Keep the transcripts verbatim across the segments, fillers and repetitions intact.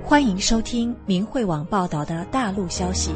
欢迎收听明慧网报道的大陆消息。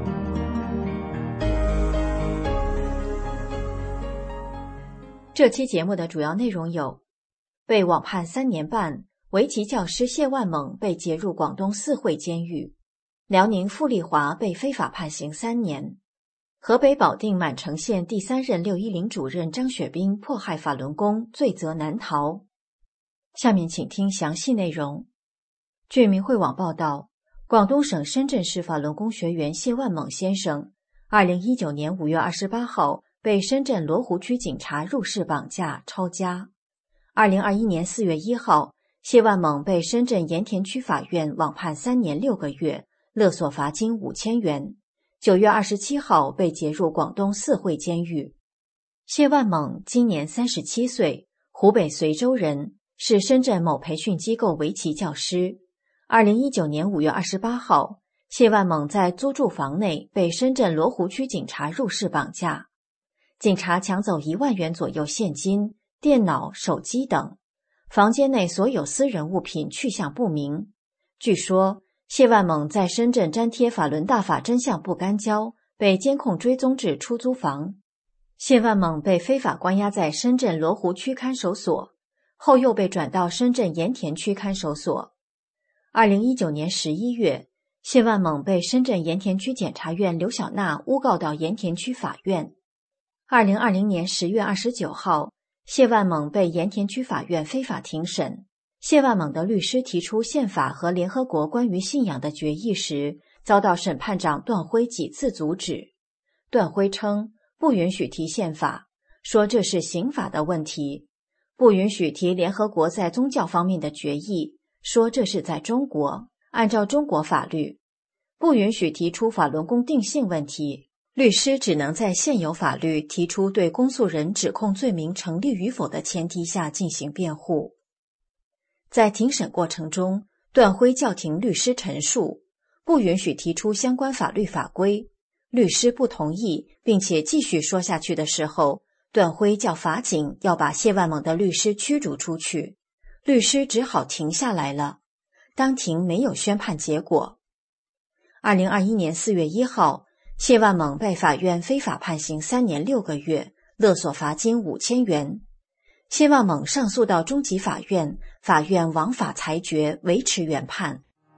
这期节目的主要内容有：被网判三年半，围棋教师谢万猛被劫入广东四会监狱；辽宁傅丽华被非法判刑三年；河北保定满城县第三任六一零主任张雪冰迫害法轮功，罪责难逃。下面请听详细内容。据明慧网报道，广东省深圳市法轮功学员谢万猛先生，二零一九年五月二十八号被深圳罗湖区警察入室绑架抄家。二零二一年四月一号，谢万猛被深圳盐田区法院网判三年六个月，勒索罚金五千元。九月二十七号被劫入广东四会监狱。谢万猛今年三十七岁，湖北随州人，是深圳某培训机构围棋教师。二零一九年五月二十八号，谢万猛在租住房内被深圳罗湖区警察入室绑架，警察抢走一万元左右现金、电脑、手机等，房间内所有私人物品去向不明。据说，谢万猛在深圳粘贴法轮大法真相不干胶，被监控追踪至出租房。谢万猛被非法关押在深圳罗湖区看守所，后又被转到深圳盐田区看守所。二零一九年十一月，谢万猛被深圳盐田区检察院刘小娜诬告到盐田区法院。二零二零年十月二十九号，谢万猛被盐田区法院非法庭审。谢万猛的律师提出宪法和联合国关于信仰的决议时，遭到审判长段辉几次阻止。段辉称不允许提宪法，说这是刑法的问题；不允许提联合国在宗教方面的决议，说这是在中国，按照中国法律；不允许提出法轮功定性问题，律师只能在现有法律提出对公诉人指控罪名成立与否的前提下进行辩护。在庭审过程中，段辉叫停律师陈述，不允许提出相关法律法规。律师不同意，并且继续说下去的时候，段辉叫法警要把谢万猛的律师驱逐出去，律师只好停下来了。当庭没有宣判结果。二零二一年四月一号，谢万猛被法院非法判刑三年六个月，勒索罚金五千元。谢万猛上诉到中级法院，法院枉法裁决，维持原判。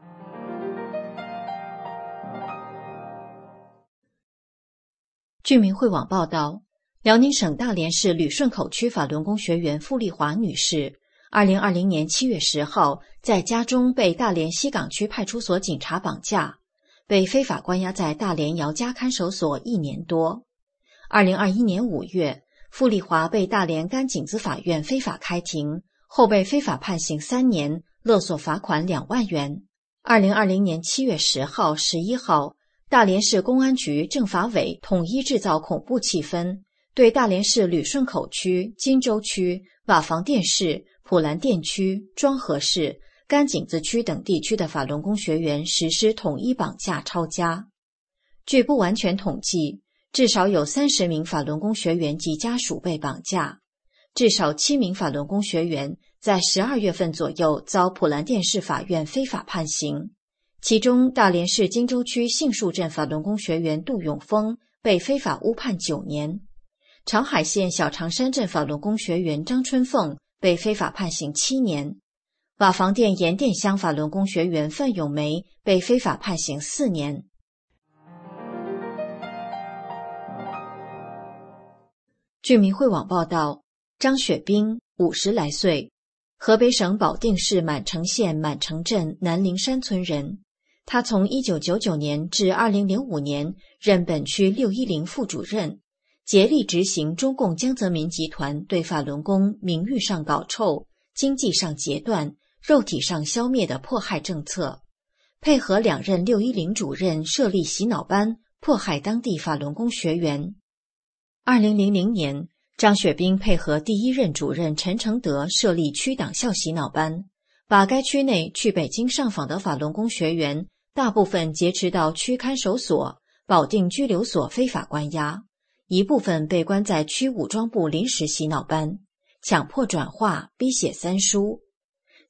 据明慧网报道，辽宁省大连市旅顺口区法轮功学员傅丽华女士二零二零年七月十号在家中被大连西港区派出所警察绑架，被非法关押在大连姚家看守所一年多。二零二一年五月，傅丽华被大连甘井子法院非法开庭，后被非法判刑三年，勒索罚款两万元。二零二零年七月十号、十一号，大连市公安局政法委统一制造恐怖气氛，对大连市旅顺口区、金州区、瓦房店市、普兰店区、庄河市、甘井子区等地区的法轮功学员实施统一绑架抄家。据不完全统计，至少有三十名法轮功学员及家属被绑架，至少七名法轮功学员在十二月份左右遭普兰店市法院非法判刑。其中大连市金州区杏树镇法轮功学员杜永峰被非法误判九年，长海县小长山镇法轮功学员张春凤被非法判刑七年，瓦房店盐店乡法轮功学员范永梅被非法判刑四年。据明慧网报道，张雪冰五十来岁，河北省保定市满城县满城镇南陵山村人。他从一九九九年至二零零五年任本区六一零副主任，竭力执行中共江泽民集团对法轮功名誉上搞臭、经济上截断、肉体上消灭的迫害政策，配合两任六一零主任设立洗脑班，迫害当地法轮功学员。二零零零年，张雪冰配合第一任主任陈承德设立区党校洗脑班，把该区内去北京上访的法轮功学员大部分劫持到区看守所、保定拘留所非法关押，一部分被关在区武装部临时洗脑班，强迫转化、逼写三书。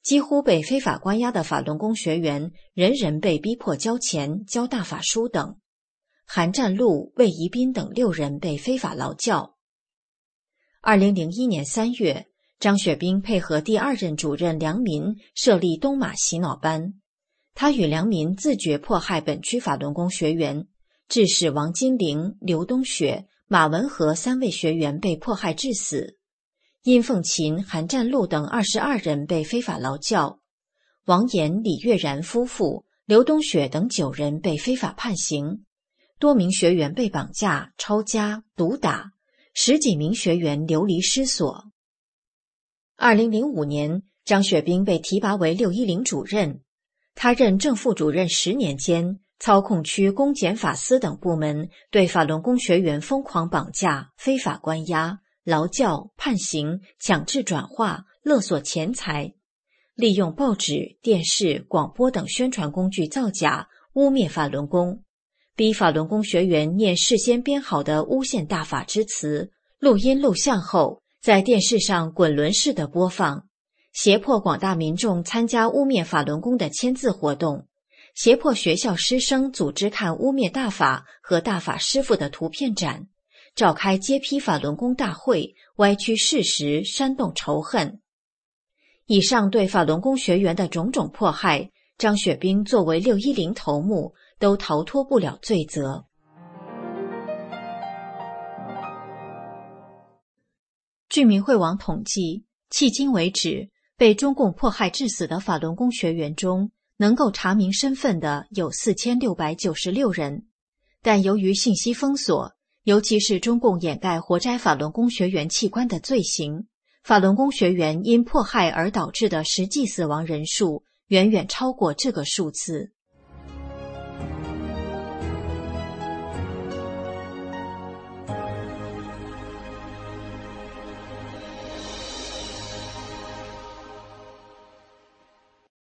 几乎被非法关押的法轮功学员，人人被逼迫交钱、交大法书等。韩占禄、魏宜宾等六人被非法劳教。二零零一年三月，张雪冰配合第二任主任梁民设立东马洗脑班，他与梁民自觉迫害本区法轮功学员，致使王金玲、刘冬雪、马文和三位学员被迫害致死。殷凤琴、韩占禄等二十二人被非法劳教，王岩、李月然夫妇、刘冬雪等九人被非法判刑，多名学员被绑架、抄家、毒打，十几名学员流离失所。二零零五年，张雪冰被提拔为六一零主任，他任正副主任十年间，操控区公检法司等部门对法轮功学员疯狂绑架、非法关押、劳教、判刑、强制转化、勒索钱财，利用报纸、电视、广播等宣传工具造假，污蔑法轮功，逼法轮功学员念事先编好的诬陷大法之词，录音录像后在电视上滚轮式的播放，胁迫广大民众参加污蔑法轮功的签字活动，胁迫学校师生组织看污蔑大法和大法师父的图片展，召开揭批法轮功大会，歪曲事实，煽动仇恨。以上对法轮功学员的种种迫害，张雪冰作为六一零头目，都逃脱不了罪责。据民会网统计，迄今为止，被中共迫害致死的法轮功学员中，能够查明身份的有四千六百九十六人，但由于信息封锁，尤其是中共掩盖活摘法轮功学员器官的罪行，法轮功学员因迫害而导致的实际死亡人数远远超过这个数字。